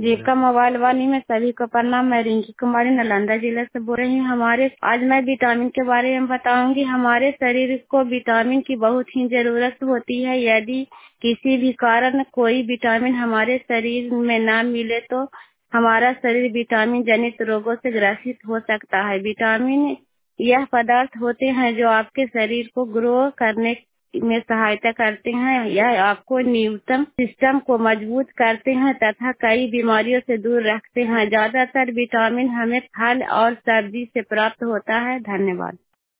जीविका mobile वाली में सभी को प्रणाम। मैं रिंकी कुमारी नालंदा जिला से बोल रही हूँ। आज मैं विटामिन के बारे में बताऊंगी। हमारे शरीर को विटामिन की बहुत ही जरूरत होती है। यदि किसी भी कारण कोई विटामिन हमारे शरीर में ना मिले तो हमारा शरीर विटामिन जनित रोगों से ग्रसित हो सकता है। विटामिन यह पदार्थ होते हैं जो आपके शरीर को ग्रो करने में सहायता करते हैं। यह आपको न्यूटन सिस्टम को मजबूत करते हैं तथा कई बीमारियों से दूर रखते हैं। ज्यादातर विटामिन हमें फल और सब्जी से प्राप्त होता है। धन्यवाद।